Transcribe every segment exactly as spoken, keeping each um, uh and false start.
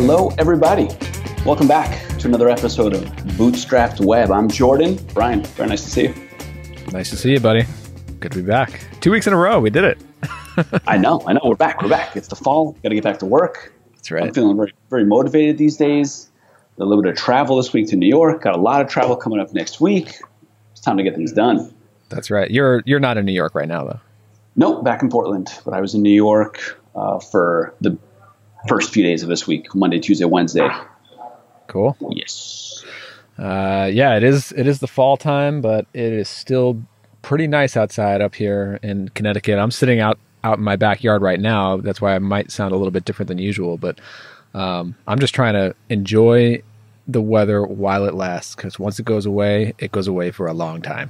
Hello, everybody. Welcome back to another episode of Bootstrapped Web. I'm Jordan. Brian, very nice to see you. Nice to see you, buddy. Good to be back. Two weeks in a row, we did it. I know, I know. We're back. We're back. It's the fall. Got to get back to work. That's right. I'm feeling very, very motivated these days. A little bit of travel this week to New York. Got a lot of travel coming up next week. It's time to get things done. That's right. You're you're not in New York right now, though. Nope, back in Portland. But I was in New York uh, for the first few days of this week, Monday, Tuesday, Wednesday. Cool. Yes. Uh, yeah, it is. It is the fall time, but it is still pretty nice outside up here in Connecticut. I'm sitting out, out in my backyard right now. That's why I might sound a little bit different than usual, but um, I'm just trying to enjoy the weather while it lasts, because once it goes away, it goes away for a long time.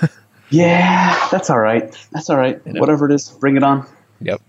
Yeah, that's all right. That's all right. You know? Whatever it is, bring it on. Yep.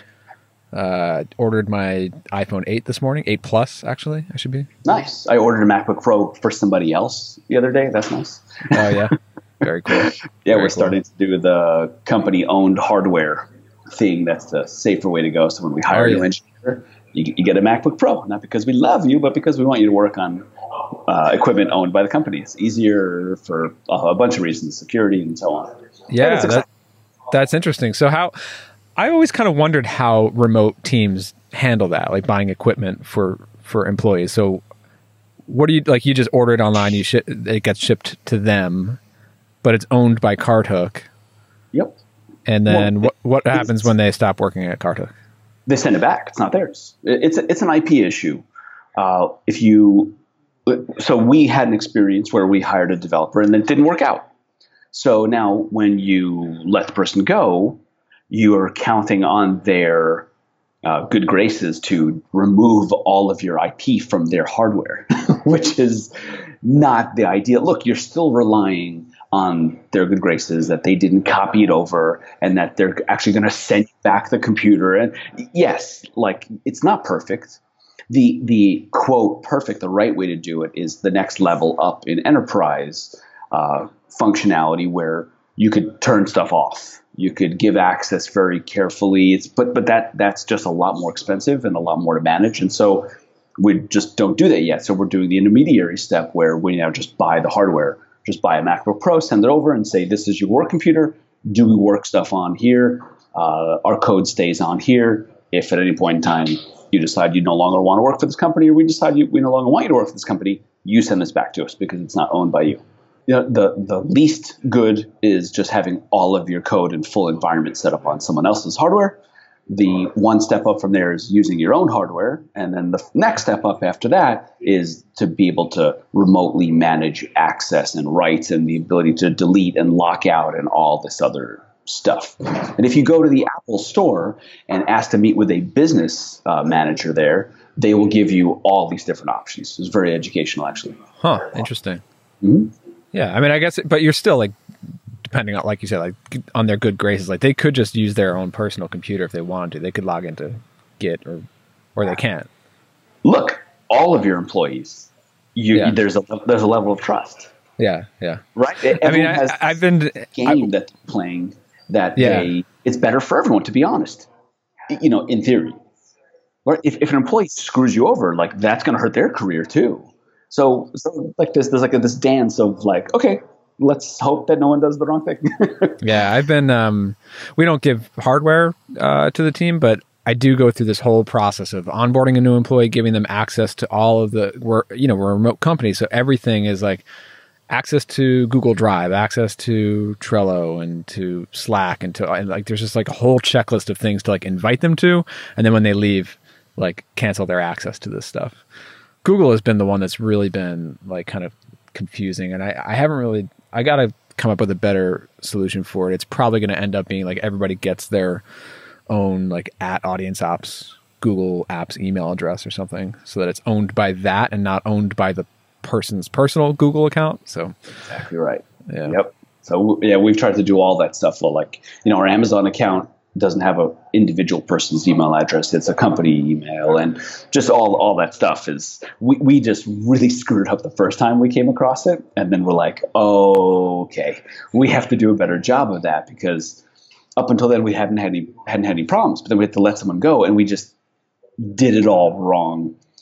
Uh, ordered my iPhone eight this morning, eight Plus, actually, I should be. Nice. I ordered a MacBook Pro for somebody else the other day. That's nice. Oh, yeah. Very cool. yeah, Very we're cool. starting to do the company-owned hardware thing. That's the safer way to go. So when we hire Oh, a yeah. new engineer, you, you get a MacBook Pro, not because we love you, but because we want you to work on uh, equipment owned by the company. It's easier for a, a bunch of reasons, security and so on. Yeah, it's that, that's interesting. So how, I always kind of wondered how remote teams handle that, like buying equipment for, for employees. So what do you, like you just order it online, you ship, it gets shipped to them, but it's owned by CardHook. Yep. And then Well, what, what happens when they stop working at CardHook? They send it back. It's not theirs. It's it's an I P issue. Uh, if you, so we had an experience where we hired a developer and it didn't work out. So now when you let the person go, you are counting on their uh, good graces to remove all of your I P from their hardware, which is not the ideal. Look, you're still relying on their good graces that they didn't copy it over and that they're actually going to send you back the computer. And yes, like it's not perfect. The, the quote, perfect, the right way to do it is the next level up in enterprise uh, functionality where you could turn stuff off. You could give access very carefully. It's, but but that that's just a lot more expensive and a lot more to manage. And so we just don't do that yet. So we're doing the intermediary step where we now just buy the hardware. Just buy a MacBook Pro, send it over, and say, this is your work computer. Do we work stuff on here? Uh, our code stays on here. If at any point in time you decide you no longer want to work for this company, or we decide you, we no longer want you to work for this company, you send this back to us because it's not owned by you. You know, the, the least good is just having all of your code and full environment set up on someone else's hardware. The one step up from there is using your own hardware. And then the next step up after that is to be able to remotely manage access and rights and the ability to delete and lock out and all this other stuff. And if you go to the Apple store and ask to meet with a business uh, manager there, they will give you all these different options. It's very educational, actually. Huh. Interesting. Mm-hmm. Yeah. I mean, I guess, but you're still like, depending on, like you said, like on their good graces, like they could just use their own personal computer if they wanted to. They could log into Git or, or they can't. Look, all of your employees, you, Yeah. there's a there's a level of trust, Yeah. Yeah. right? I mean, Everyone I, has I've been, this game that they're playing that Yeah. they it's better for everyone. To be honest, you know, in theory, right? If if an employee screws you over, like that's going to hurt their career too. So, so like this, there's like a, this dance of like, okay, let's hope that no one does the wrong thing. yeah, I've been, um, we don't give hardware uh, to the team, but I do go through this whole process of onboarding a new employee, giving them access to all of the, we're, you know, we're a remote company. So everything is like access to Google Drive, access to Trello and to Slack and to, and like, there's just like a whole checklist of things to like invite them to. And then when they leave, like cancel their access to this stuff. Google has been the one that's really been like kind of confusing. And I, I haven't really, I got to come up with a better solution for it. It's probably going to end up being like everybody gets their own like at Audience Ops, Google Apps email address or something so that it's owned by that and not owned by the person's personal Google account. So Exactly right. yeah. Yep. So yeah, we've tried to do all that stuff. Well, like, you know, our Amazon account doesn't have a individual person's email address. It's a company email, and just all, all that stuff is, we, we just really screwed up the first time we came across it. And then we're like, oh, okay, we have to do a better job of that, because up until then we hadn't had any, hadn't had any problems, but then we had to let someone go and we just did it all wrong.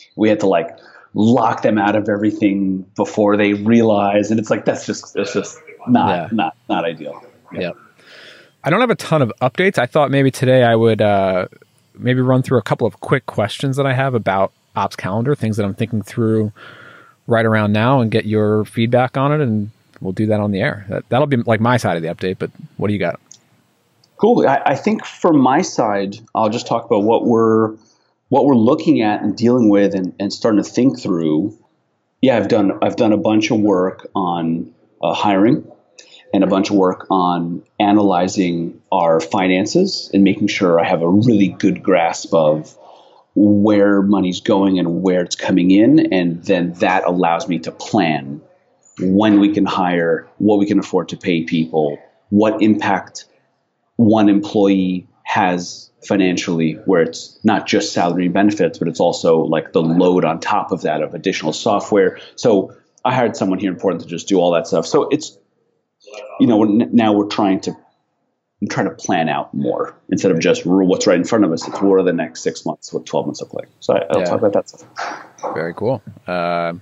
We had to like lock them out of everything before they realize, and it's like that's just it's just not Yeah. not not ideal. Yeah. Yep. I don't have a ton of updates. I thought maybe today I would uh, maybe run through a couple of quick questions that I have about Ops Calendar, things that I'm thinking through right around now, and get your feedback on it, and we'll do that on the air. That, that'll be like my side of the update, but what do you got? Cool. I, I think for my side, I'll just talk about what we're what we're looking at and dealing with and, and starting to think through. Yeah, I've done I've done a bunch of work on uh, hiring and a bunch of work on analyzing our finances and making sure I have a really good grasp of where money's going and where it's coming in. And then that allows me to plan when we can hire, what we can afford to pay people, what impact one employee has financially, where it's not just salary and benefits, but it's also like the load on top of that of additional software. So I hired someone here in Portland to just do all that stuff. So it's, you know, now we're trying to I'm trying to plan out more instead of just what's right in front of us. It's what are the next six months, what twelve months look like. So I, I'll Yeah. talk about that stuff. Very cool. Uh,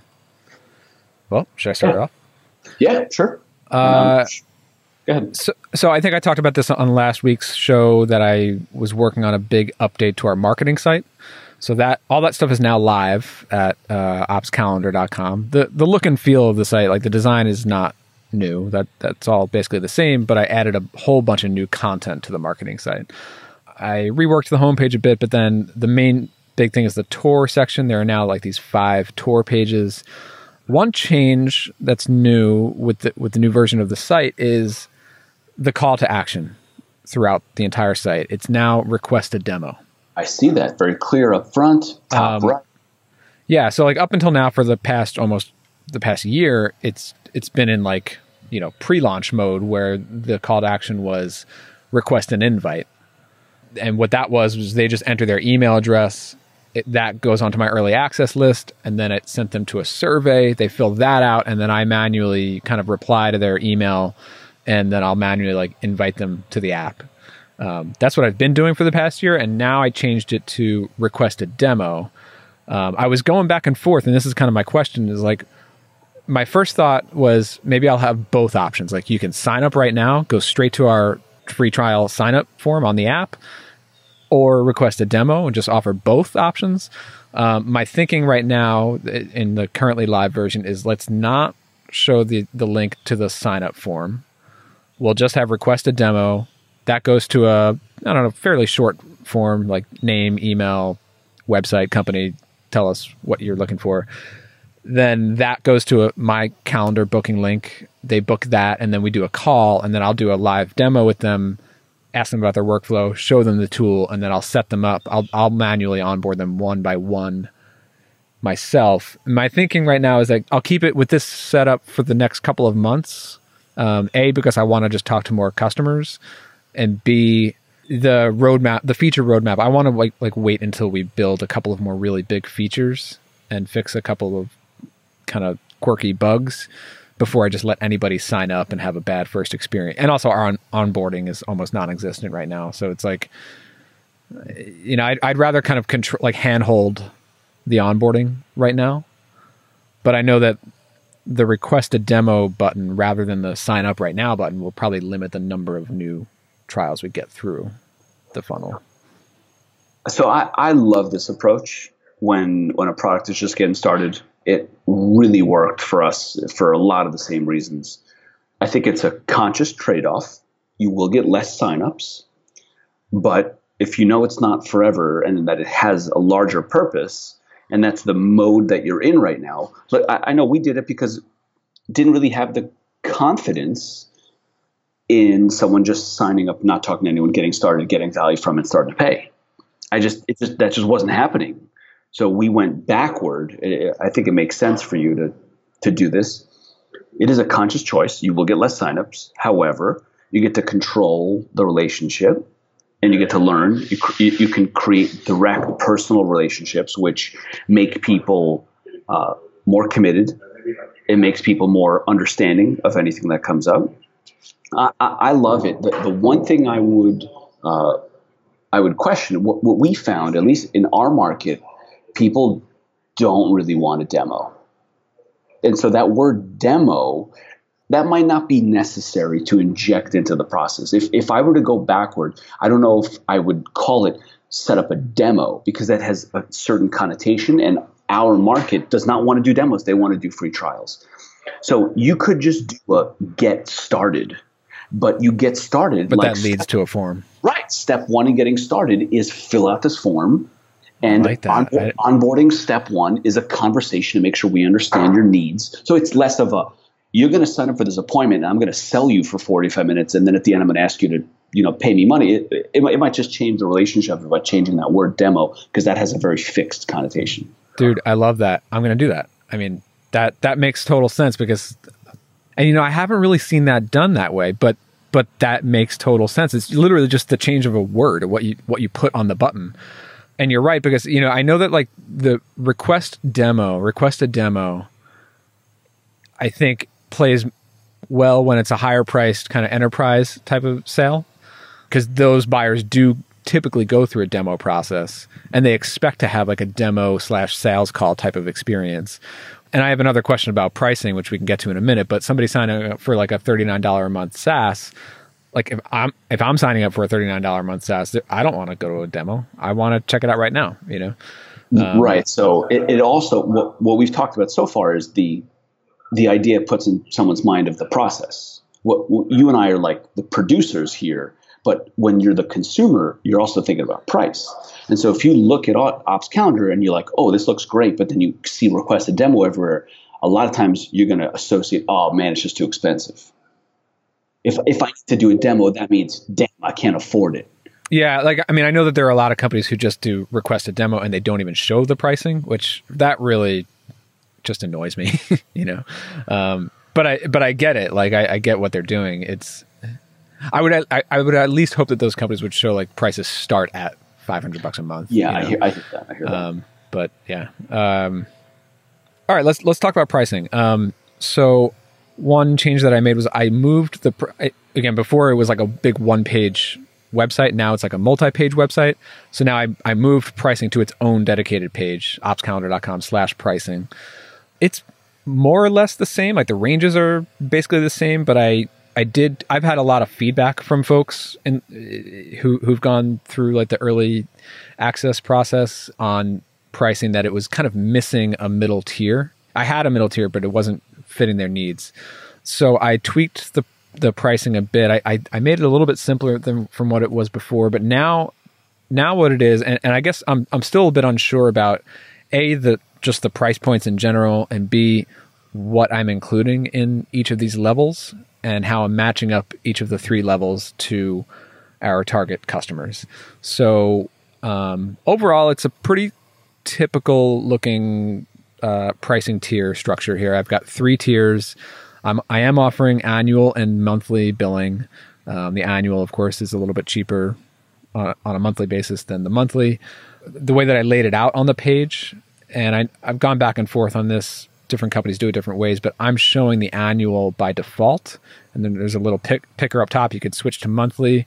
well, should I start Yeah. it off? Yeah, sure. Uh, um, go ahead. So, so I think I talked about this on last week's show that I was working on a big update to our marketing site. So that all that stuff is now live at uh, ops calendar dot com. The the look and feel of the site, like the design, is not new. That that's all basically the same. But I added a whole bunch of new content to the marketing site. I reworked the homepage a bit, but then the main big thing is the tour section. There are now like these five tour pages. One change that's new with the with the new version of the site is the call to action throughout the entire site. It's now request a demo. I see that very clear up front, top Um, right. Yeah, so like up until now, for the past almost the past year, it's it's been in like, you know, pre-launch mode where the call to action was request an invite. And what that was was they just enter their email address. It, that goes onto my early access list, and then it sent them to a survey. They fill that out, and then I manually kind of reply to their email, and then I'll manually like invite them to the app. Um, that's what I've been doing for the past year, and now I changed it to request a demo. Um, I was going back and forth, and this is kind of my question, is like, my first thought was maybe I'll have both options. Like you can sign up right now, go straight to our free trial sign up form on the app, or request a demo and just offer both options. Um, my thinking right now in the currently live version is let's not show the, the link to the sign up form. We'll just have request a demo. That goes to a, I don't know, fairly short form, like name, email, website, company, tell us what you're looking for. Then that goes to a, my calendar booking link. They book that, and then we do a call, and then I'll do a live demo with them, ask them about their workflow, show them the tool, and then I'll set them up. I'll, I'll manually onboard them one by one myself. My thinking right now is like I'll keep it with this setup for the next couple of months. Um, A, because I want to just talk to more customers, and B, the roadmap, the feature roadmap. I want to like like wait until we build a couple of more really big features and fix a couple of kind of quirky bugs before I just let anybody sign up and have a bad first experience. And also our on- onboarding is almost non-existent right now. So it's like, you know, I'd, I'd rather kind of control, like handhold the onboarding right now. But I know that the request a demo button rather than the sign up right now button will probably limit the number of new trials we get through the funnel. So I, I love this approach when when a product is just getting started. It really worked for us for a lot of the same reasons. I think it's a conscious trade-off. You will get less signups, but if you know it's not forever and that it has a larger purpose, and that's the mode that you're in right now. But I, I know we did it because didn't really have the confidence in someone just signing up, not talking to anyone, getting started, getting value from it, starting to pay. I just, it just that just wasn't happening. So we went backward. I think it makes sense for you to to do this. It is a conscious choice. You will get less signups. However, you get to control the relationship, and you get to learn. You you can create direct personal relationships, which make people uh, more committed. It makes people more understanding of anything that comes up. I, I, I love it. The, the one thing I would uh, I would question, what, what we found, at least in our market, people don't really want a demo. And so that word demo, that might not be necessary to inject into the process. If if I were to go backward, I don't know if I would call it set up a demo, because that has a certain connotation, and our market does not want to do demos. They want to do free trials. So you could just do a get started, but you get started. But like that leads step, to a form. Right. Step one in getting started is fill out this form. And I like that. onboard, onboarding step one is a conversation to make sure we understand your needs. So it's less of a, you're going to sign up for this appointment, and I'm going to sell you for forty-five minutes, and then at the end I'm going to ask you to, you know, pay me money. It, it, it might just change the relationship by changing that word demo, because that has a very fixed connotation. Dude, I love that. I'm going to do that. I mean, that that makes total sense, because, and you know, I haven't really seen that done that way, but but that makes total sense. It's literally just the change of a word, what you what you put on the button. And you're right, because, you know, I know that like the request demo, request a demo, I think plays well when it's a higher priced kind of enterprise type of sale, because those buyers do typically go through a demo process and they expect to have like a demo slash sales call type of experience. And I have another question about pricing, which we can get to in a minute, but somebody signing up for like a thirty-nine dollars a month SaaS, like if I'm if I'm signing up for a thirty-nine dollars a month SaaS, I don't want to go to a demo. I want to check it out right now, you know? Um, right. So it, it also, what, what we've talked about so far is the the idea puts in someone's mind of the process. What, what you and I are like the producers here, but when you're the consumer, you're also thinking about price. And so if you look at Ops Calendar and you're like, oh, this looks great, but then you see request a demo everywhere, a lot of times you're going to associate, oh man, it's just too expensive. If if I need to do a demo, that means, damn, I can't afford it. Yeah, like, I mean, I know that there are a lot of companies who just do request a demo and they don't even show the pricing, which that really just annoys me, you know? Um, but I but I get it. Like, I, I get what they're doing. It's, I would I, I would at least hope that those companies would show like prices start at five hundred bucks a month. Yeah, you know? I hear, I hear that. I hear that. Um, but yeah. Um, all right, let's let's talk about pricing. Um, so one change that I made was I moved the pr- I, again before it was like a big one page website. Now it's like a multi page website. So now I I moved pricing to its own dedicated page, opscalendar.com slash pricing. It's more or less the same. Like the ranges are basically the same, but I. I did. I've had a lot of feedback from folks in, who who've gone through like the early access process on pricing that it was kind of missing a middle tier. I had a middle tier, but it wasn't fitting their needs. So I tweaked the the pricing a bit. I I, I made it a little bit simpler than from what it was before. But now now what it is, and, and I guess I'm I'm still a bit unsure about A, the just the price points in general, and B, what I'm including in each of these levels, and how I'm matching up each of the three levels to our target customers. So um, overall, it's a pretty typical looking uh, pricing tier structure here. I've got three tiers. I'm, I am offering annual and monthly billing. Um, the annual, of course, is a little bit cheaper on, on a monthly basis than the monthly. The way that I laid it out on the page, and I, I've gone back and forth on this, different companies do it different ways, but I'm showing the annual by default. And then there's a little pick, picker up top. You could switch to monthly.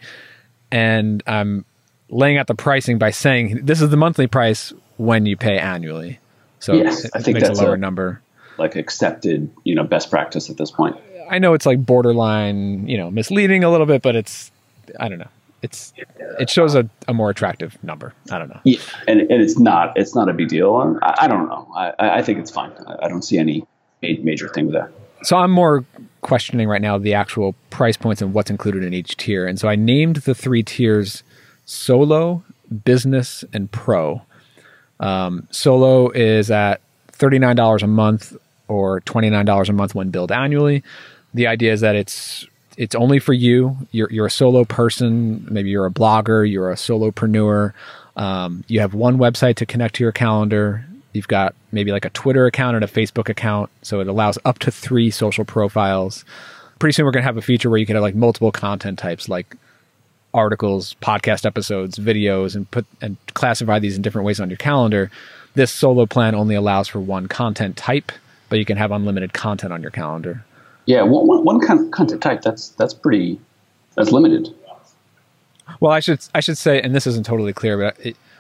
And I'm laying out the pricing by saying, this is the monthly price when you pay annually. So yes, it, I think makes that's a lower a, number. Like accepted, you know, best practice at this point. I know it's like borderline, you know, misleading a little bit, but it's, I don't know. It's it shows a, a more attractive number. I don't know. Yeah, and, and it's not it's not a big deal. I, I don't know. I, I think it's fine. I, I don't see any major thing with that. So I'm more questioning right now the actual price points and what's included in each tier. And so I named the three tiers Solo, Business, and Pro. Um, Solo is at thirty-nine dollars a month or twenty-nine dollars a month when billed annually. The idea is that it's It's only for you. You're you're a solo person. Maybe you're a blogger. You're a solopreneur. Um, you have one website to connect to your calendar. You've got maybe like a Twitter account and a Facebook account. So it allows up to three social profiles. Pretty soon we're going to have a feature where you can have like multiple content types, like articles, podcast episodes, videos, and put and classify these in different ways on your calendar. This solo plan only allows for one content type, but you can have unlimited content on your calendar. Yeah, one, one, one content type, that's that's pretty, that's limited. Well, I should I should say, and this isn't totally clear, but it,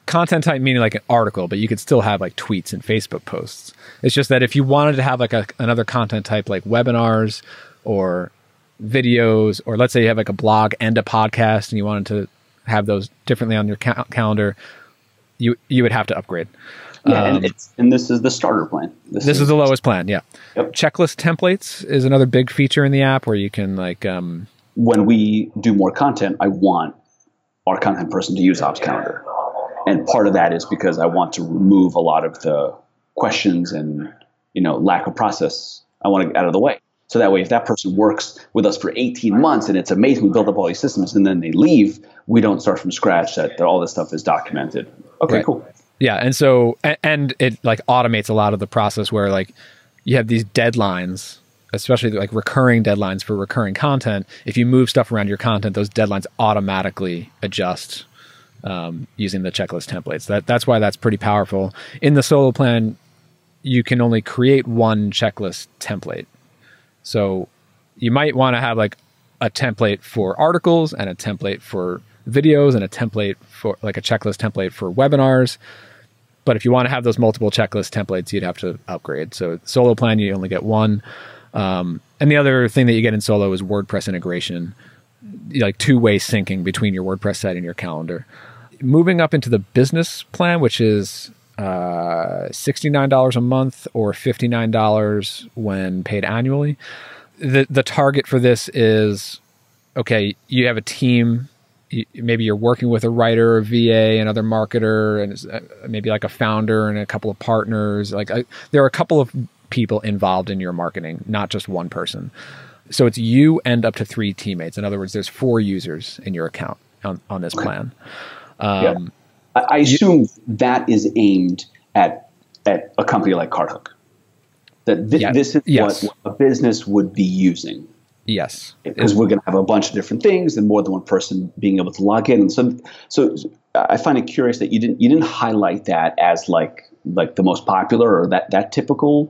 content type meaning like an article, but you could still have like tweets and Facebook posts. It's just that if you wanted to have like a, another content type like webinars or videos, or let's say you have like a blog and a podcast and you wanted to have those differently on your ca- calendar, you you would have to upgrade. Yeah, um, and, it's, and this is the starter plan. This, this is, is the lowest plan, yeah. Yep. Checklist templates is another big feature in the app where you can like... Um, when we do more content, I want our content person to use Ops Calendar. And part of that is because I want to remove a lot of the questions and, you know, lack of process. I want to get out of the way. So that way, if that person works with us for eighteen months and it's amazing, we build up all these systems and then they leave, we don't start from scratch, that, that all this stuff is documented. Okay, right. Cool. Yeah. And so, and it like automates a lot of the process where like you have these deadlines, especially like recurring deadlines for recurring content. If you move stuff around your content, those deadlines automatically adjust um, using the checklist templates. That That's why that's pretty powerful. In the solo plan, you can only create one checklist template. So you might want to have like a template for articles and a template for videos and a template for like a checklist template for webinars. But if you want to have those multiple checklist templates, you'd have to upgrade. So solo plan, you only get one. Um, and the other thing that you get in solo is WordPress integration, like two-way syncing between your WordPress site and your calendar. Moving up into the business plan, which is uh, sixty-nine dollars a month or fifty-nine dollars when paid annually. The the target for this is, okay, you have a team, you, maybe you're working with a writer, a V A, another marketer, and maybe like a founder and a couple of partners. Like I, there are a couple of people involved in your marketing, not just one person. So it's you and up to three teammates. In other words, there's four users in your account on, on this plan. Um, yeah. I, I assume you, that is aimed at at a company like CartHook. That th- yeah, this is yes. what a business would be using. Yes. Because we're going to have a bunch of different things and more than one person being able to log in. And so, so I find it curious that you didn't you didn't highlight that as like like the most popular or that that typical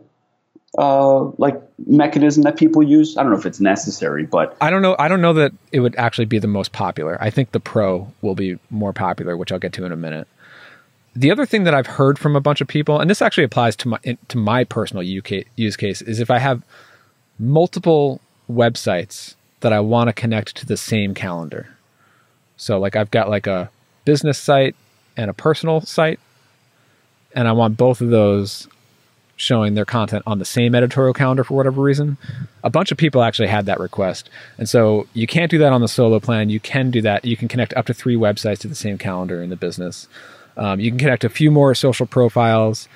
uh, like mechanism that people use. I don't know if it's necessary, but I don't know. I don't know that it would actually be the most popular. I think the Pro will be more popular, which I'll get to in a minute. The other thing that I've heard from a bunch of people, and this actually applies to my to my personal use case, is if I have multiple websites that I want to connect to the same calendar. So like I've got like a business site and a personal site, and I want both of those showing their content on the same editorial calendar for whatever reason. A bunch of people actually had that request. And so you can't do that on the solo plan. You can do that. You can connect up to three websites to the same calendar in the business. Um, you can connect a few more social profiles.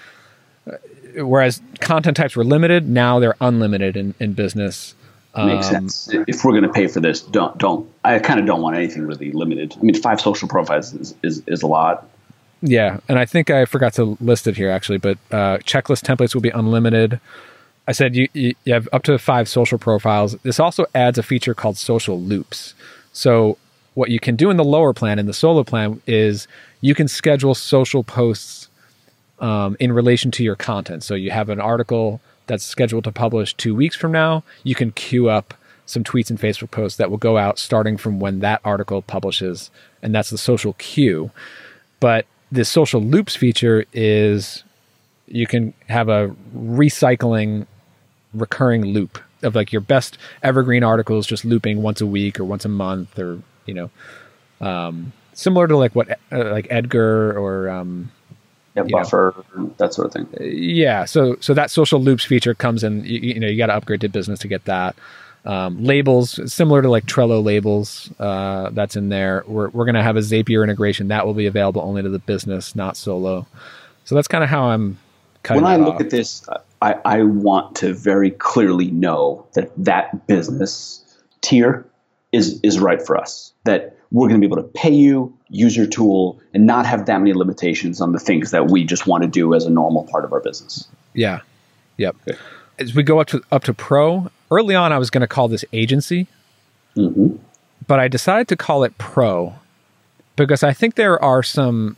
Whereas content types were limited, now they're unlimited in, in business. Makes um, sense. If we're going to pay for this, don't don't. I kind of don't want anything really limited. I mean, five social profiles is is, is a lot. Yeah, and I think I forgot to list it here actually, but uh, checklist templates will be unlimited. I said you, you have up to five social profiles. This also adds a feature called social loops. So what you can do in the lower plan, in the solo plan, is you can schedule social posts um, in relation to your content. So you have an article that's scheduled to publish two weeks from now. You can queue up some tweets and Facebook posts that will go out starting from when that article publishes, and that's the social queue. But this social loops feature is you can have a recycling recurring loop of like your best evergreen articles just looping once a week or once a month, or, you know, um, similar to like what, uh, like Edgar or, um, yeah, Buffer, know. That sort of thing. Yeah. So, so that social loops feature comes in, you, you know, you got to upgrade to business to get that. Um, labels, similar to like Trello labels, uh, that's in there. We're we're going to have a Zapier integration that will be available only to the business, not solo. So that's kind of how I'm cutting When I it look off. at this, I, I want to very clearly know that that business tier is is right for us. That we're going to be able to pay you, use your tool, and not have that many limitations on the things that we just want to do as a normal part of our business. Yeah. Yep. Okay. As we go up to up to Pro, early on I was going to call this agency, mm-hmm. but I decided to call it Pro because I think there are some,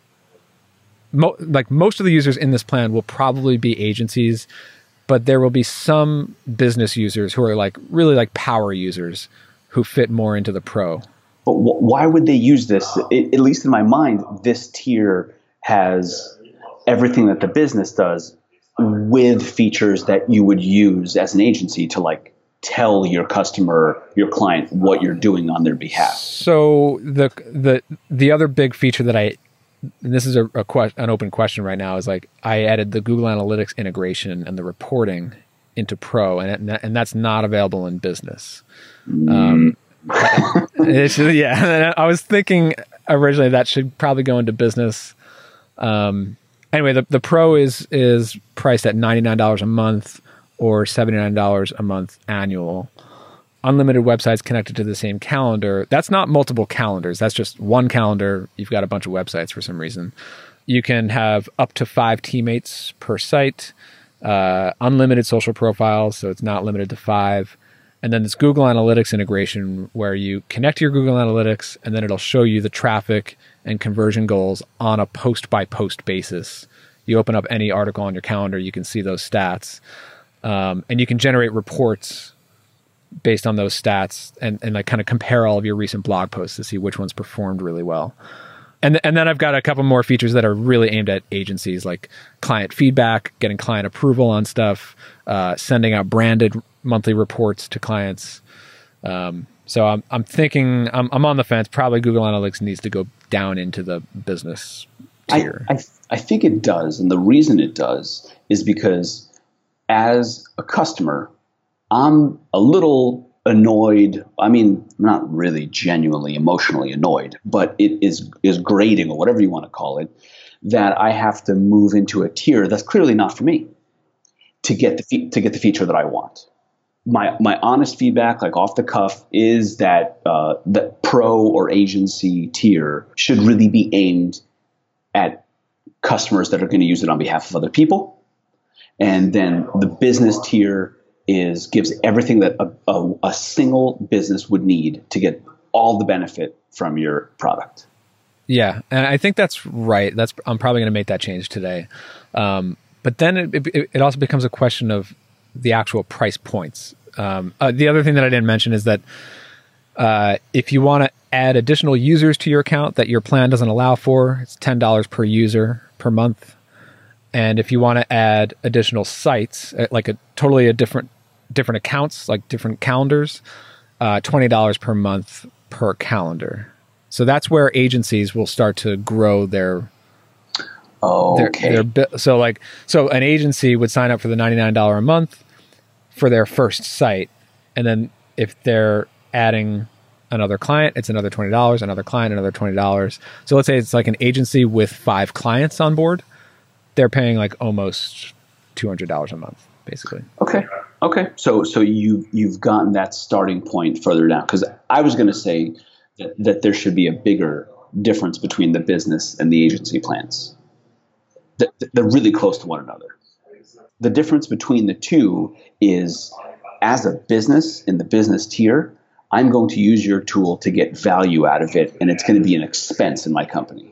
mo- like most of the users in this plan will probably be agencies, but there will be some business users who are like really like power users who fit more into the Pro. But w- why would they use this? It, at least in my mind, this tier has everything that the business does with features that you would use as an agency to like tell your customer, your client, what you're doing on their behalf. So the the the other big feature that I, and this is a, a que- an open question right now, is like I added the Google Analytics integration and the reporting into Pro, and it, and that's not available in Business. Mm. Um, it's, yeah, I was thinking originally that should probably go into Business. Um, anyway, the the Pro is is priced at ninety-nine dollars a month or seventy-nine dollars a month annual. Unlimited websites connected to the same calendar. That's not multiple calendars. That's just one calendar. You've got a bunch of websites for some reason. You can have up to five teammates per site. Uh, unlimited social profiles, so it's not limited to five. And then this Google Analytics integration where you connect to your Google Analytics and then it'll show you the traffic and conversion goals on a post-by-post basis. You open up any article on your calendar, you can see those stats. Um, and you can generate reports based on those stats and, and like kind of compare all of your recent blog posts to see which ones performed really well. And, and then I've got a couple more features that are really aimed at agencies, like client feedback, getting client approval on stuff, uh, sending out branded monthly reports to clients. Um, so I'm I'm thinking I'm I'm on the fence. Probably Google Analytics needs to go down into the Business tier. I, I, I think it does, and the reason it does is because as a customer, I'm a little annoyed. I mean, not really genuinely emotionally annoyed, but it is is grating, or whatever you want to call it, that I have to move into a tier that's clearly not for me to get the fe- to get the feature that I want. My my honest feedback, like off the cuff, is that uh, the Pro or agency tier should really be aimed at customers that are going to use it on behalf of other people, and then the Business tier is gives everything that a, a, a single business would need to get all the benefit from your product. Yeah, and I think that's right. That's I'm probably going to make that change today. Um, but then it, it, it also becomes a question of the actual price points. Um, uh, the other thing that I didn't mention is that uh, if you want to add additional users to your account that your plan doesn't allow for, it's ten dollars per user per month. And if you want to add additional sites, like a totally a different different accounts, like different calendars, uh, twenty dollars per month per calendar. So that's where agencies will start to grow their. Oh, okay. Their, their, so like, so an agency would sign up for the ninety-nine dollars a month for their first site. And then if they're adding another client, it's another twenty dollars, another client, another twenty dollars. So let's say it's like an agency with five clients on board. They're paying like almost two hundred dollars a month, basically. Okay. Okay. So, so you, you've gotten that starting point further down. Cause I was going to say that, that there should be a bigger difference between the business and the agency plans. They're really close to one another. The difference between the two is, as a business in the Business tier, I'm going to use your tool to get value out of it, and it's going to be an expense in my company.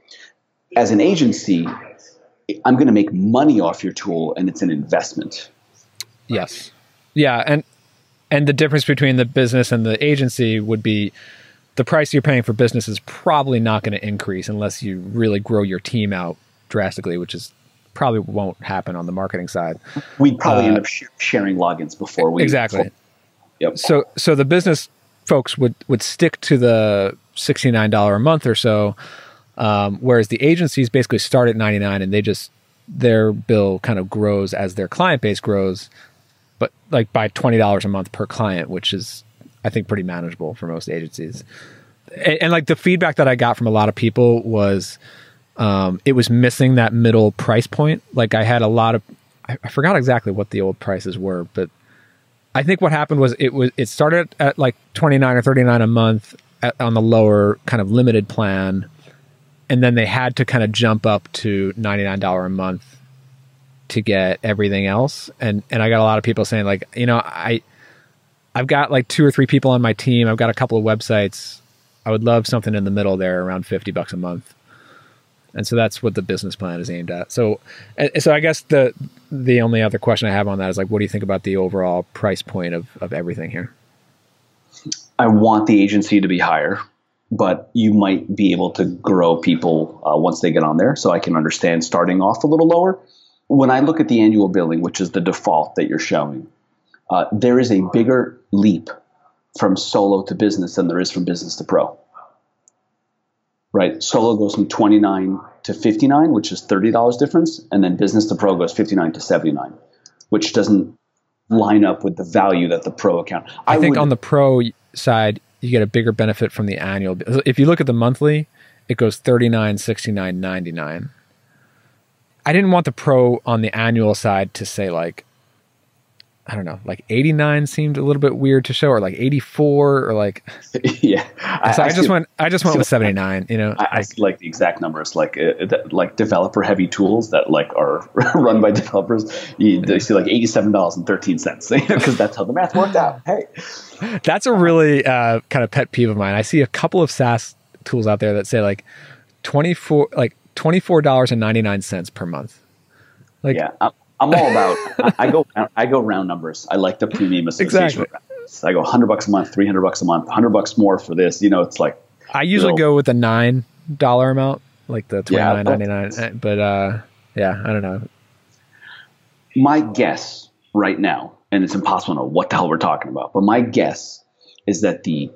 As an agency, I'm going to make money off your tool, and it's an investment. Yes. Yeah, and and the difference between the business and the agency would be the price you're paying for business is probably not going to increase unless you really grow your team out drastically, which is probably won't happen on the marketing side. We'd probably uh, end up sh- sharing logins before we exactly. Before, yep. So so the business folks would would stick to the sixty-nine dollars a month or so, um, whereas the agencies basically start at ninety-nine dollars and they just their bill kind of grows as their client base grows, but like by twenty dollars a month per client, which is I think pretty manageable for most agencies. And, and like the feedback that I got from a lot of people was. Um, it was missing that middle price point. Like I had a lot of, I, I forgot exactly what the old prices were, but I think what happened was it was it started at like twenty-nine or thirty-nine a month at, on the lower kind of limited plan, and then they had to kind of jump up to ninety-nine dollars a month to get everything else. And and I got a lot of people saying like, you know, I I've got like two or three people on my team. I've got a couple of websites. I would love something in the middle there, around fifty bucks a month. And so that's what the business plan is aimed at. So, so I guess the the only other question I have on that is like, what do you think about the overall price point of, of everything here? I want the agency to be higher. but you might be able to grow people uh, once they get on there. So I can understand starting off a little lower. When I look at the annual billing, which is the default that you're showing, uh, there is a bigger leap from solo to business than there is from business to pro. Right? Solo goes from twenty-nine to fifty-nine, which is thirty dollars difference. And then business to pro goes fifty-nine to seventy-nine, which doesn't line up with the value that the pro account. I, I think would, on the pro side, you get a bigger benefit from the annual. If you look at the monthly, it goes thirty-nine, sixty-nine, ninety-nine. I didn't want the pro on the annual side to say like, I don't know, like eighty-nine seemed a little bit weird to show, or like eighty-four, or like, yeah. So I, I, I just see, went, I just went with seventy-nine. You know, I, I see like the exact numbers, like uh, like developer heavy tools that like are run by developers. You, they see like eighty-seven dollars and thirteen cents because that's how the math worked out. Hey, that's a really uh, kind of pet peeve of mine. I see a couple of SaaS tools out there that say like twenty-four, like twenty-four dollars and ninety-nine cents per month. Like, yeah. I'm, I'm all about. I, I go. I go round numbers. I like the premium association. Exactly. I go one hundred bucks a month, three hundred bucks a month, one hundred bucks more for this. You know, it's like. I usually little, go with the nine dollar amount, like the twenty-nine yeah, ninety-nine. But uh, yeah, I don't know. My guess right now, and it's impossible to know what the hell we're talking about, but my guess is that the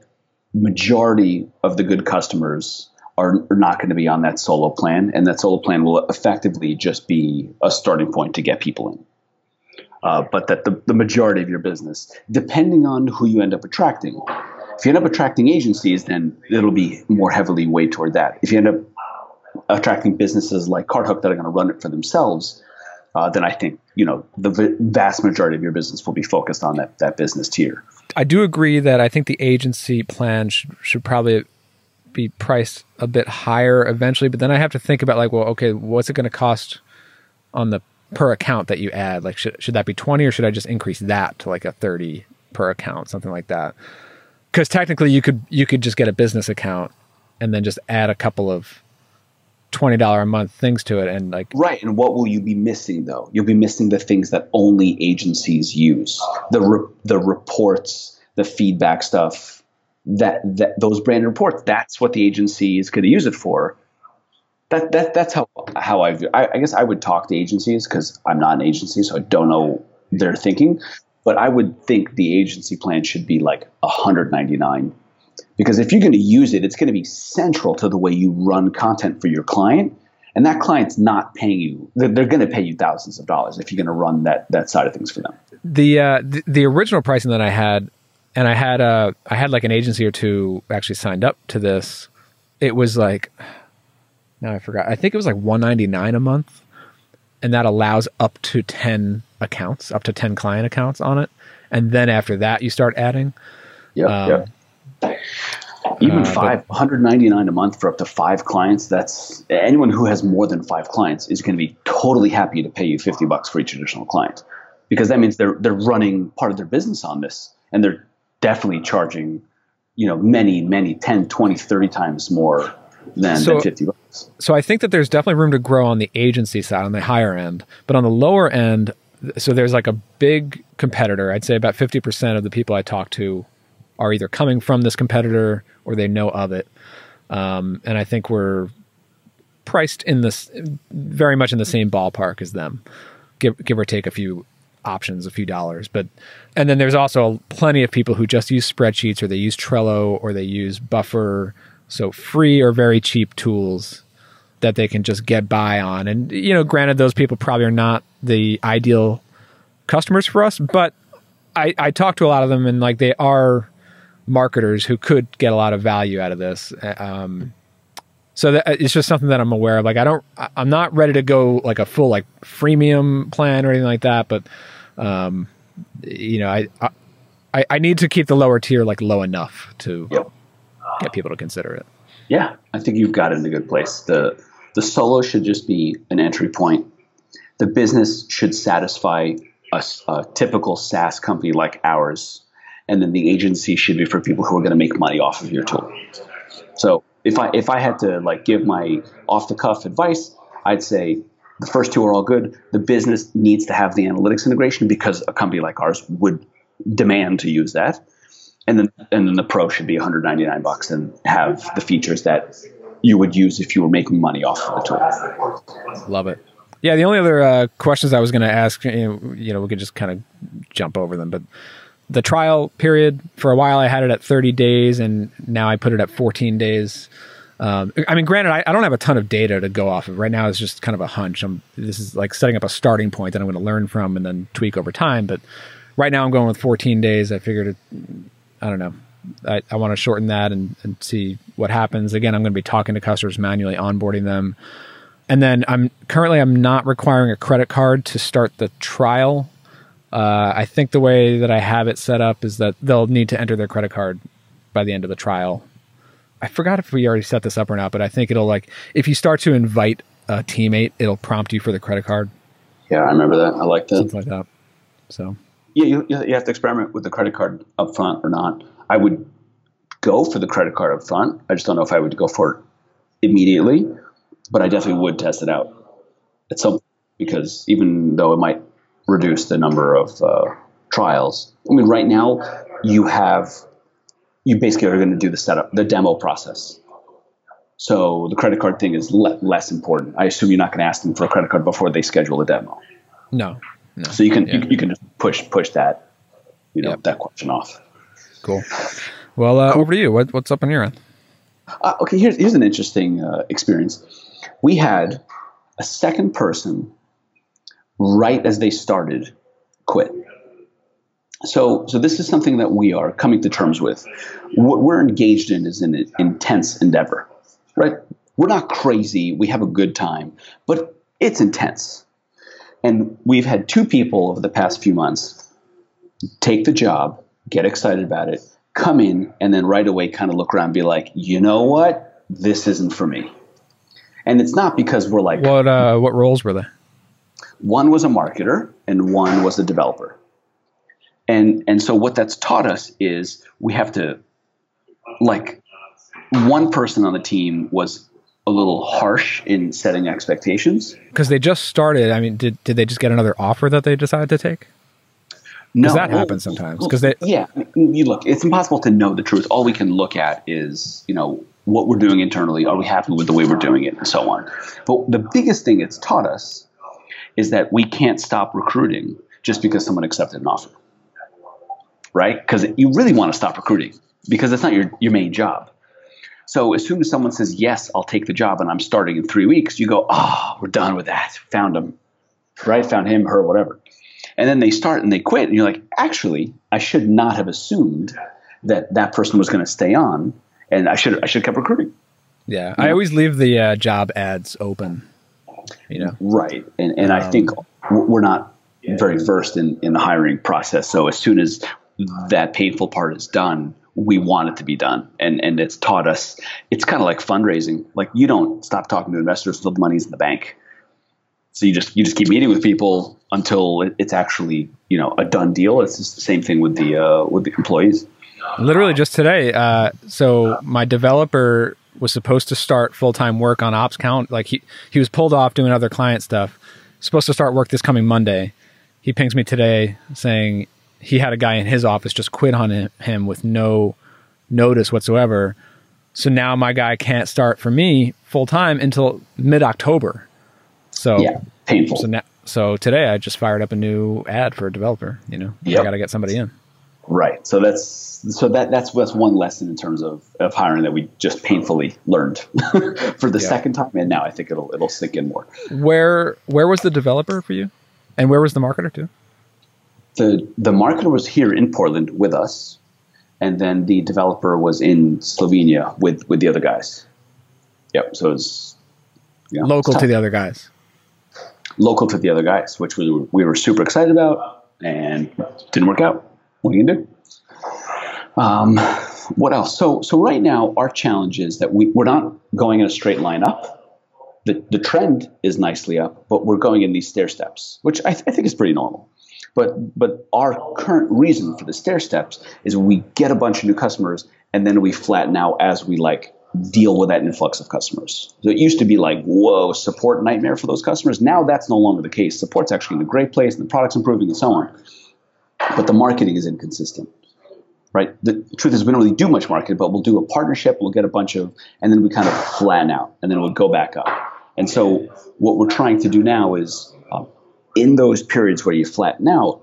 majority of the good customers are not going to be on that solo plan, and that solo plan will effectively just be a starting point to get people in. Uh, but that the, the majority of your business, depending on who you end up attracting, if you end up attracting agencies, then it'll be more heavily weighed toward that. If you end up attracting businesses like CartHook that are going to run it for themselves, uh, then I think, you know, the v- vast majority of your business will be focused on that, that business tier. I do agree that I think the agency plan should, should probably be priced a bit higher eventually, but then I have to think about like, well, okay, what's it going to cost on the per account that you add? Like, should should that be twenty, or should I just increase that to like a thirty per account, something like that? Because technically, you could you could just get a business account and then just add a couple of twenty dollars a month things to it, and like right. And what will you be missing though? You'll be missing the things that only agencies use: the re- the reports, the feedback stuff. That, that those brand reports, that's what the agency is going to use it for. That that that's how how I view. I, I guess I would talk to agencies because I'm not an agency, so I don't know their thinking. But I would think the agency plan should be like one hundred ninety-nine, because if you're going to use it, it's going to be central to the way you run content for your client, and that client's not paying you. They're, they're going to pay you thousands of dollars if you're going to run that that side of things for them. The uh, the, the original pricing that I had. And I had uh, I had like an agency or two actually signed up to this. It was like, now I forgot. I think it was like one hundred ninety-nine dollars a month, and that allows up to ten accounts, up to ten client accounts on it. And then after that, you start adding. Yep. Um, yep. Even uh, five, one hundred ninety-nine dollars a month for up to five clients. That's anyone who has more than five clients is going to be totally happy to pay you fifty bucks for each additional client, because that means they're they're running part of their business on this, and they're definitely charging, you know, many, many ten, twenty, thirty times more than, so, than fifty bucks. So I think that there's definitely room to grow on the agency side, on the higher end, but on the lower end, so there's like a big competitor. I'd say about fifty percent of the people I talk to are either coming from this competitor or they know of it. Um, and I think we're priced in this very much in the same ballpark as them, give, give or take a few options, a few dollars. But and then there's also plenty of people who just use spreadsheets, or they use Trello, or they use Buffer, so free or very cheap tools that they can just get by on. And you know, granted, those people probably are not the ideal customers for us, but I, I talk to a lot of them, and like they are marketers who could get a lot of value out of this. Um, So that, it's just something that I'm aware of. Like I don't, I'm not ready to go like a full like freemium plan or anything like that. But um, you know, I, I I need to keep the lower tier like low enough to yep. get people to consider it. Yeah, I think you've got it in a good place. The the solo should just be an entry point. The business should satisfy a, a typical SaaS company like ours, and then the agency should be for people who are going to make money off of your tool. So. If I if I had to like give my off the cuff advice, I'd say the first two are all good. The business needs to have the analytics integration because a company like ours would demand to use that. And then and then the Pro should be one hundred ninety-nine bucks and have the features that you would use if you were making money off of the tool. Love it. Yeah, the only other uh, questions I was going to ask, you know, you know, we could just kind of jump over them, but the trial period, for a while I had it at thirty days, and now I put it at fourteen days. Um, I mean, granted, I, I don't have a ton of data to go off of. Right now, it's just kind of a hunch. I'm, this is like setting up a starting point that I'm going to learn from and then tweak over time. But right now, I'm going with fourteen days. I figured, it, I don't know. I, I want to shorten that and, and see what happens. Again, I'm going to be talking to customers, manually onboarding them. And then I'm currently, I'm not requiring a credit card to start the trial. Uh, I think the way that I have it set up is that they'll need to enter their credit card by the end of the trial. I forgot if we already set this up or not, but I think it'll like, if you start to invite a teammate, it'll prompt you for the credit card. Yeah, I remember that. I like that. Something like that. So yeah, you, you have to experiment with the credit card up front or not. I would go for the credit card up front. I just don't know if I would go for it immediately, but I definitely would test it out at some point, because even though it might reduce the number of uh, trials, I mean, right now you have, you basically are going to do the setup, the demo process. So the credit card thing is le- less important. I assume you're not going to ask them for a credit card before they schedule a demo. No. no. So you can yeah. you, you can just push push that, you know, yep. that question off. Cool. Well, uh, cool. Over to you. What, what's up on your end? Uh, okay, here's here's an interesting uh, experience. We had a second person right as they started quit. So, so this is something that we are coming to terms with. What we're engaged in is an intense endeavor, right? We're not crazy. We have a good time, but it's intense. And we've had two people over the past few months take the job, get excited about it, come in, and then right away kind of look around and be like, you know what? This isn't for me. And it's not because we're like... What, uh, what roles were they? One was a marketer and one was a developer. And and so what that's taught us is we have to, like, one person on the team was a little harsh in setting expectations. Because they just started. I mean, did did they just get another offer that they decided to take? No. Because that happens sometimes. Because they Yeah. You look, it's impossible to know the truth. All we can look at is, you know, what we're doing internally. Are we happy with the way we're doing it, and so on. But the biggest thing it's taught us is that we can't stop recruiting just because someone accepted an offer. Right? Because you really want to stop recruiting because it's not your, your main job. So as soon as someone says, yes, I'll take the job and I'm starting in three weeks, you go, oh, we're done with that. Found him, right? Found him, her, whatever. And then they start and they quit. And you're like, actually, I should not have assumed that that person was going to stay on. And I should I should have kept recruiting. Yeah. You I know? always leave the uh, job ads open, you know? Right. And, and um, I think we're not very versed in, in the hiring process. So as soon as that painful part is done, we want it to be done. And and it's taught us, it's kind of like fundraising. Like, you don't stop talking to investors until the money's in the bank. So you just you just keep meeting with people until it, it's actually, you know, a done deal. It's just the same thing with the uh, with the employees. Literally just today. Uh, so my developer was supposed to start full-time work on Ops Count. Like he, he was pulled off doing other client stuff. Supposed to start work this coming Monday. He pings me today saying he had a guy in his office just quit on him with no notice whatsoever. So now my guy can't start for me full time until mid-October. So yeah, painful. So, now, so today I just fired up a new ad for a developer. You know, yep. I got to get somebody in. Right. So that's so that that's that's one lesson in terms of, of hiring that we just painfully learned for the yeah. second time, and now I think it'll it'll sink in more. Where where was the developer for you, and where was the marketer too? The the marketer was here in Portland with us, and then the developer was in Slovenia with, with the other guys. Yep. So it's you know, local to the other guys. Local to the other guys, which we were, we were super excited about, and didn't work out. What are you gonna do? Um, what else? So so right now our challenge is that we we're not going in a straight line up. The the trend is nicely up, but we're going in these stair steps, which I, th- I think is pretty normal. But but our current reason for the stair steps is we get a bunch of new customers and then we flatten out as we like deal with that influx of customers. So it used to be like, whoa, support nightmare for those customers. Now that's no longer the case. Support's actually in a great place and the product's improving and so on. But the marketing is inconsistent. right? The truth is we don't really do much marketing, but we'll do a partnership, we'll get a bunch of, and then we kind of flatten out, and then we'll go back up. And so what we're trying to do now is um, in those periods where you flatten out,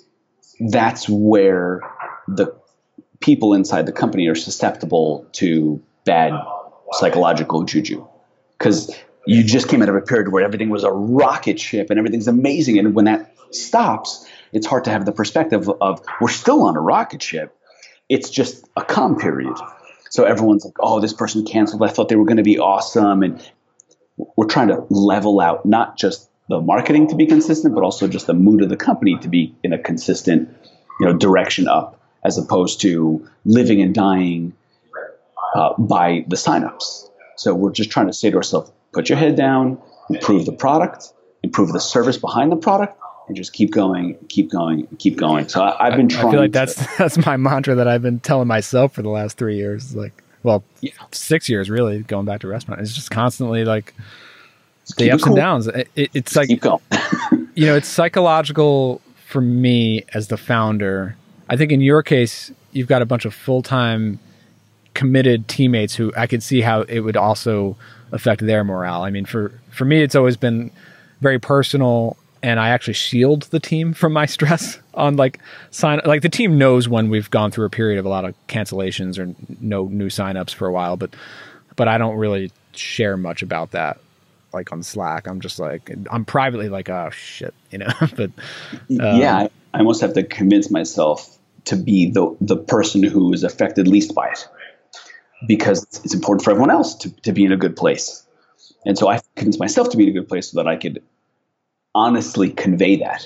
that's where the people inside the company are susceptible to bad psychological juju. Because you just came out of a period where everything was a rocket ship and everything's amazing. And when that stops, it's hard to have the perspective of we're still on a rocket ship. It's just a calm period. So everyone's like, oh, this person canceled. I thought they were going to be awesome. And we're trying to level out not just the marketing to be consistent, but also just the mood of the company to be in a consistent, you know, direction up, as opposed to living and dying uh, by the signups. So we're just trying to say to ourselves, put your head down, improve the product, improve the service behind the product, and just keep going, keep going, keep going. So I, I've been trying. I feel like to, that's that's my mantra that I've been telling myself for the last three years. Like, well, yeah. six years really, going back to restaurant. It's just constantly like the ups cool. and downs. It, it, it's like, keep going. You know, it's psychological for me as the founder. I think in your case, you've got a bunch of full-time committed teammates who I could see how it would also affect their morale. I mean, for, for me, it's always been very personal, and I actually shield the team from my stress on like sign. Like the team knows when we've gone through a period of a lot of cancellations or no new signups for a while, but but I don't really share much about that. Like on Slack, I'm just like I'm privately like, oh shit, you know. But um, yeah, I, I almost have to convince myself to be the the person who is affected least by it, because it's important for everyone else to to be in a good place. And so I convinced myself to be in a good place so that I could honestly convey that,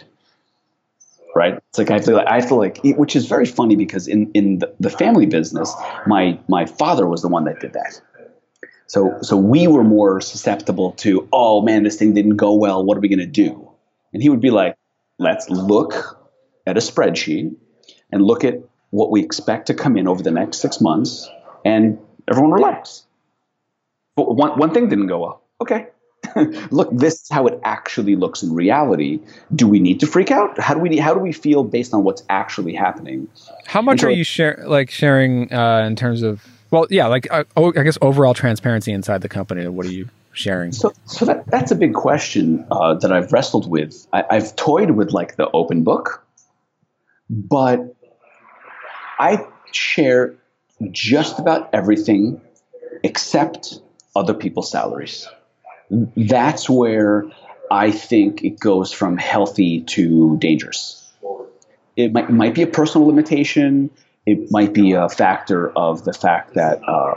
right? It's like I have to, I have to like, which is very funny because in in the, the family business, my my father was the one that did that. So so we were more susceptible to, oh man, this thing didn't go well. What are we going to do? And he would be like, let's look at a spreadsheet and look at what we expect to come in over the next six months, and everyone relax. But one one thing didn't go well. Okay. Look, this is how it actually looks in reality. Do we need to freak out? How do we how do we feel based on what's actually happening? How much so, are you share like sharing uh, in terms of well, yeah, like uh, oh, I guess overall transparency inside the company? What are you sharing? So, so that that's a big question uh, that I've wrestled with. I, I've toyed with like the open book, but I share just about everything except other people's salaries. That's where I think it goes from healthy to dangerous. It might, might be a personal limitation. It might be a factor of the fact that uh,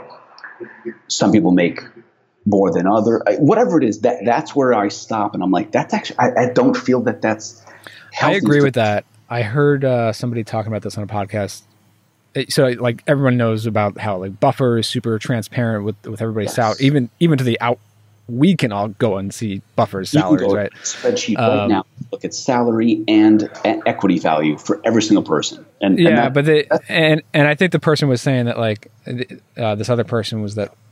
some people make more than other. Whatever it is, that that's where I stop, and I'm like, that's actually. I, I don't feel that that's healthy. I agree with that. I heard uh, somebody talking about this on a podcast. So, like, everyone knows about how like Buffer is super transparent with with everybody's yes. salary, even even to the out. We can all go and see Buffer's salaries, right? Spreadsheet um, right now. Look at salary and, and equity value for every single person. And yeah, and that, but they, and and I think the person was saying that like uh, this other person was that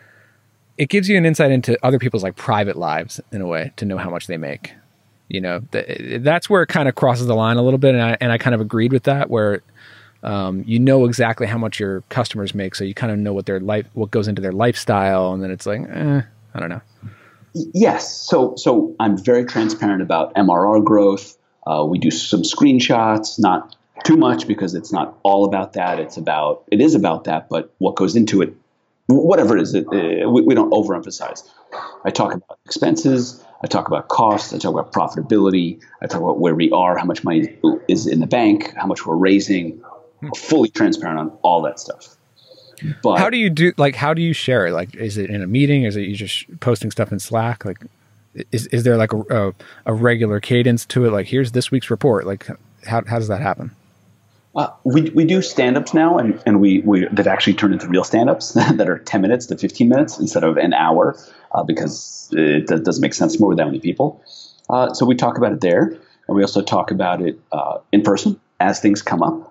it gives you an insight into other people's like private lives in a way to know how much they make. You know, th- that's where it kind of crosses the line a little bit, and I and I kind of agreed with that where. Um, you know exactly how much your customers make, so you kind of know what their life, what goes into their lifestyle, and then it's like, eh, I don't know. Yes, so so I'm very transparent about M R R growth. Uh, we do some screenshots, not too much because it's not all about that. It's about it is about that, but what goes into it, whatever it is, it, it, we, we don't overemphasize. I talk about expenses. I talk about costs. I talk about profitability. I talk about where we are, how much money is in the bank, how much we're raising. Fully transparent on all that stuff. But how do you do like how do you share it? Like, is it in a meeting? Is it you just posting stuff in Slack? Like, is is there like a a, a regular cadence to it? Like, here's this week's report. Like, how how does that happen? Uh, we we do stand-ups now, and and we we they've actually turned into real stand-ups that are ten minutes to fifteen minutes instead of an hour uh, because it doesn't make sense more with that many people. Uh, so we talk about it there, and we also talk about it uh, in person as things come up.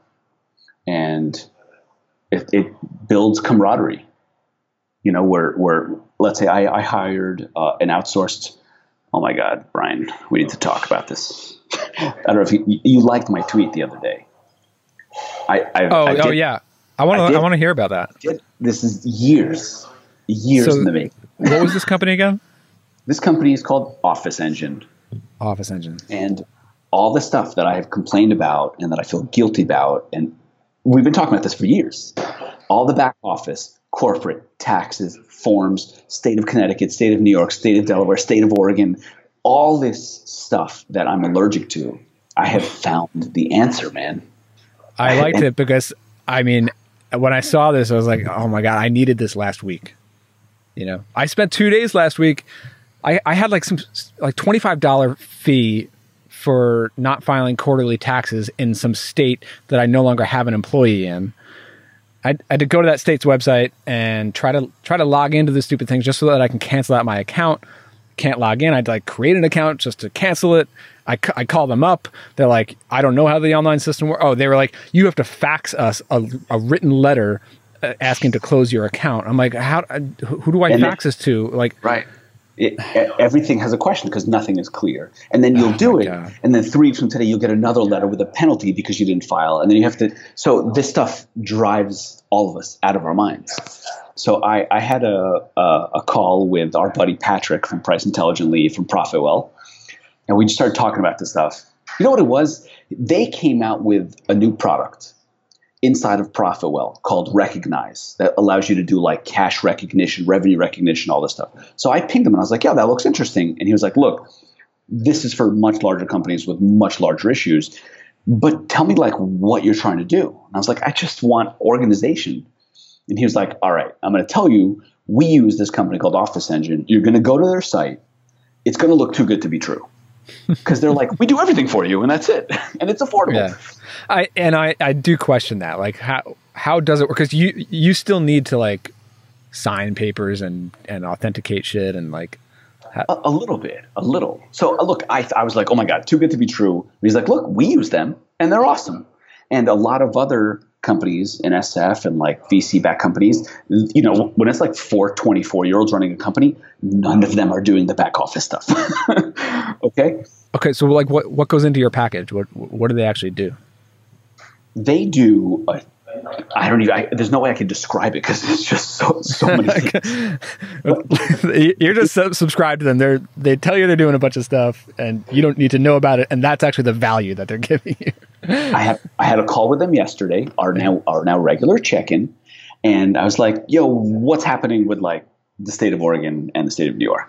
And it, it builds camaraderie, you know, where, where let's say I, I hired uh, an outsourced, oh my God, Brian, we need to talk about this. I don't know if you, you liked my tweet the other day. I, I, Oh, I did, oh yeah. I want to. I, I want to hear about that. Did, this is years, years So, in the making. What was this company again? This company is called Office Engine. Office Engine. And all the stuff that I have complained about and that I feel guilty about, and we've been talking about this for years. All the back office, corporate, taxes, forms, state of Connecticut, state of New York, state of Delaware, state of Oregon, all this stuff that I'm allergic to, I have found the answer, man. I liked it because, I mean, when I saw this, I was like, oh my God, I needed this last week. You know, I spent two days last week. I, I had like some like twenty-five dollars fee for not filing quarterly taxes in some state that I no longer have an employee in. I, I had to go to that state's website and try to try to log into the stupid things just so that I can cancel out my account. Can't log in. I'd like create an account just to cancel it. I, I call them up. They're like, I don't know how the online system works. Oh, they were like, you have to fax us a, a written letter uh, asking to close your account. I'm like, how? Uh, who do I and fax this to? Like, right. It, everything has a question because nothing is clear. And then you'll oh do it. God. And then three weeks from today, you'll get another letter with a penalty because you didn't file. And then you have to. So this stuff drives all of us out of our minds. So I, I had a, a, a call with our buddy Patrick from Price Intelligently from ProfitWell. And we just started talking about this stuff. You know what it was? They came out with a new product inside of ProfitWell called Recognize that allows you to do like cash recognition, revenue recognition, all this stuff. So I pinged him and I was like, yeah, that looks interesting. And he was like, look, this is for much larger companies with much larger issues, but tell me like what you're trying to do. And I was like, I just want organization. And he was like, all right, I'm going to tell you, we use this company called Office Engine. You're going to go to their site. It's going to look too good to be true. Because they're like, we do everything for you, and that's it, and it's affordable. Yeah. I and I, I do question that. Like, how how does it work? Because you you still need to like sign papers and and authenticate shit and like how- a, a little bit, a little. So uh, look, I I was like, oh my God, too good to be true. And he's like, look, we use them, and they're awesome. And a lot of other companies in S F and like V C-backed companies, you know, when it's like four twenty-four-year-olds running a company, none of them are doing the back office stuff. Okay? Okay, so like what, what goes into your package? What what do they actually do? They do a, I don't even I, there's no way I can describe it because it's just so so many things. You're just sub- subscribed to them. They're they tell you they're doing a bunch of stuff and you don't need to know about it, and that's actually the value that they're giving you. I had I had a call with them yesterday, our now our now regular check-in, and I was like, "Yo, what's happening with like the state of Oregon and the state of New York?"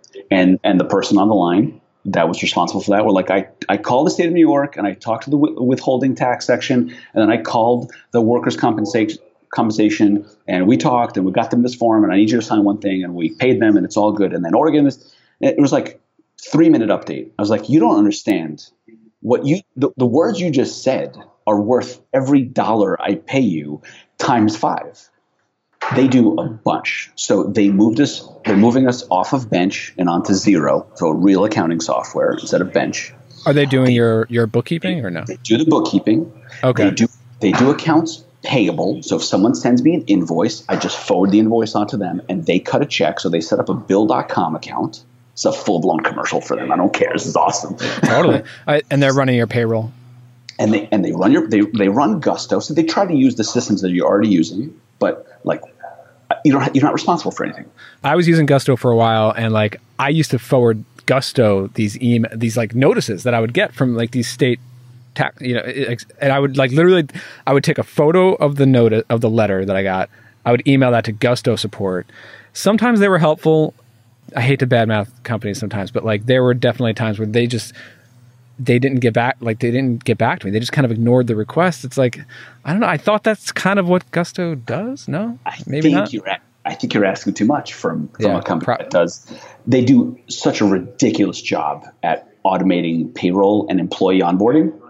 And and the person on the line that was responsible for that were like, "I I called the state of New York and I talked to the w- withholding tax section, and then I called the workers' compensation compensation, and we talked and we got them this form, and I need you to sign one thing, and we paid them, and it's all good." And then Oregon is, it was like three minute update. I was like, "You don't understand." What you the, the words you just said are worth every dollar I pay you times five. They do a bunch. So they moved us, they're moving us off of Bench and onto Xero, so real accounting software instead of Bench. Are they doing they, your, your bookkeeping or no? They do the bookkeeping. Okay. They do they do accounts payable. So if someone sends me an invoice, I just forward the invoice onto them and they cut a check. So they set up a bill dot com account. It's a full-blown commercial for them. I don't care. This is awesome. Totally. I, and they're running your payroll. And they and they run your they they run Gusto. So they try to use the systems that you're already using, but like you don't you're not responsible for anything. I was using Gusto for a while, and like I used to forward Gusto these email these like notices that I would get from like these state tax, you know, it, and I would like literally I would take a photo of the note of the letter that I got. I would email that to Gusto support. Sometimes they were helpful. I hate to badmouth companies sometimes, but like there were definitely times where they just they didn't get back, like they didn't get back to me. They just kind of ignored the request. It's like, I don't know. I thought that's kind of what Gusto does. No, I maybe think not. You're, I think you're asking too much from, from Yeah, a company pro- that does. They do such a ridiculous job at automating payroll and employee onboarding.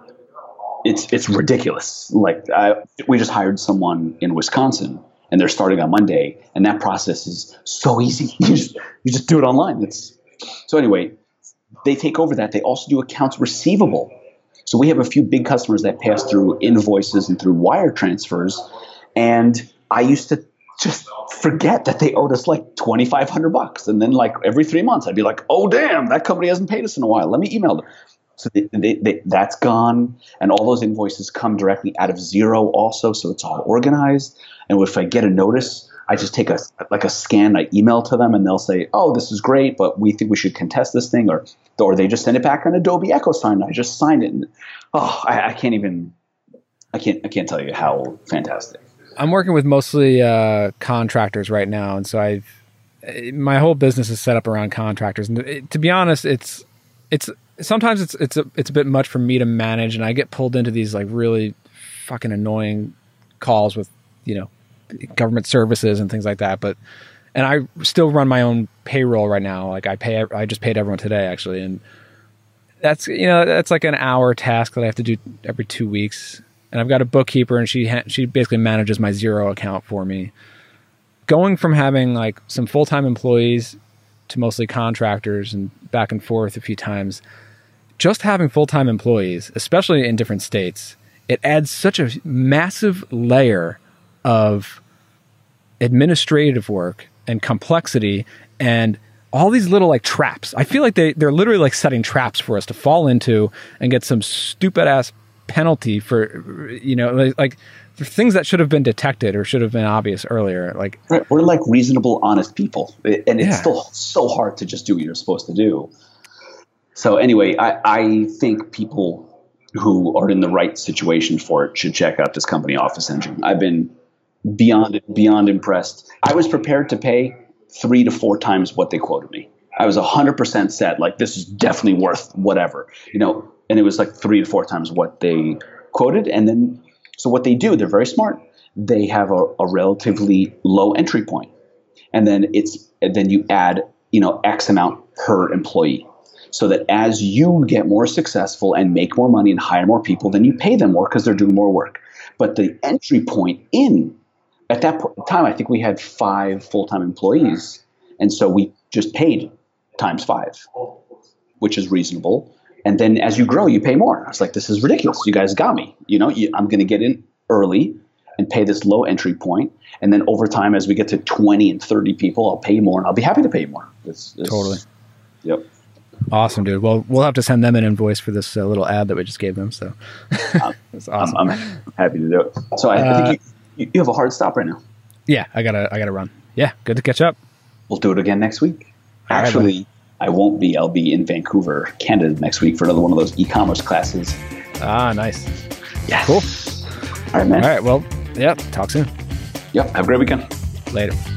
It's it's ridiculous. Like I, we just hired someone in Wisconsin, and they're starting on Monday, and that process is so easy. You just you just do it online. It's so anyway. They take over that. They also do accounts receivable. So we have a few big customers that pass through invoices and through wire transfers, and I used to just forget that they owed us like twenty-five hundred bucks, and then like every three months I'd be like, "Oh damn, that company hasn't paid us in a while. Let me email them." So they, they, they, that's gone, and all those invoices come directly out of Xero also, so it's all organized. And if I get a notice, I just take a like a scan, I email to them, and they'll say, "Oh, this is great, but we think we should contest this thing," or or they just send it back on Adobe EchoSign. I just signed it, and oh, I, I can't even, I can't, I can't tell you how fantastic. I'm working with mostly uh, contractors right now, and so I've my whole business is set up around contractors. And it, to be honest, it's it's. Sometimes it's it's a it's a bit much for me to manage, and I get pulled into these like really fucking annoying calls with, you know, government services and things like that. But and I still run my own payroll right now. Like I pay, I just paid everyone today actually, and that's you know that's like an hour task that I have to do every two weeks. And I've got a bookkeeper, and she ha- she basically manages my Xero account for me. Going from having like some full time employees to mostly contractors and back and forth a few times. Just having full-time employees, especially in different states, it adds such a massive layer of administrative work and complexity and all these little like traps. I feel like they, they're literally like setting traps for us to fall into and get some stupid ass penalty for, you know, like, like for things that should have been detected or should have been obvious earlier. Like right. We're like reasonable, honest people, and it's yeah. still so hard to just do what you're supposed to do. So anyway, I, I think people who are in the right situation for it should check out this company, Office Engine. I've been beyond beyond impressed. I was prepared to pay three to four times what they quoted me. I was one hundred percent set, like, this is definitely worth whatever, you know, and it was like three to four times what they quoted. And then, so what they do, they're very smart. They have a, a relatively low entry point. And then it's, and then you add, you know, X amount per employee. So that as you get more successful and make more money and hire more people, then you pay them more because they're doing more work. But the entry point in, at that time, I think we had five full-time employees. And so we just paid times five, which is reasonable. And then as you grow, you pay more. I was like, this is ridiculous. You guys got me. You know, you, I'm going to get in early and pay this low entry point. And then over time, as we get to twenty and thirty people, I'll pay you more, and I'll be happy to pay you more. It's, it's, totally. Yep. Awesome, dude. Well, we'll have to send them an invoice for this uh, little ad that we just gave them. So that's awesome. I'm, I'm happy to do it. So I, uh, I think you, you have a hard stop right now. Yeah, I gotta, I gotta run. Yeah, good to catch up. We'll do it again next week. All Actually, right, I won't be. I'll be in Vancouver, Canada next week for another one of those e-commerce classes. Ah, nice. Yeah. Cool. All right, man. All right. Well, yeah. Talk soon. Yep. Have a great weekend. Later.